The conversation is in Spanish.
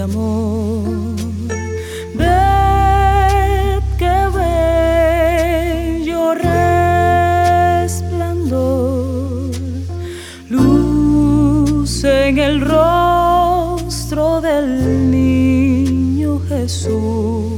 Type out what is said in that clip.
amor. Ved qué bello resplandor, luz en el rostro del niño Jesús.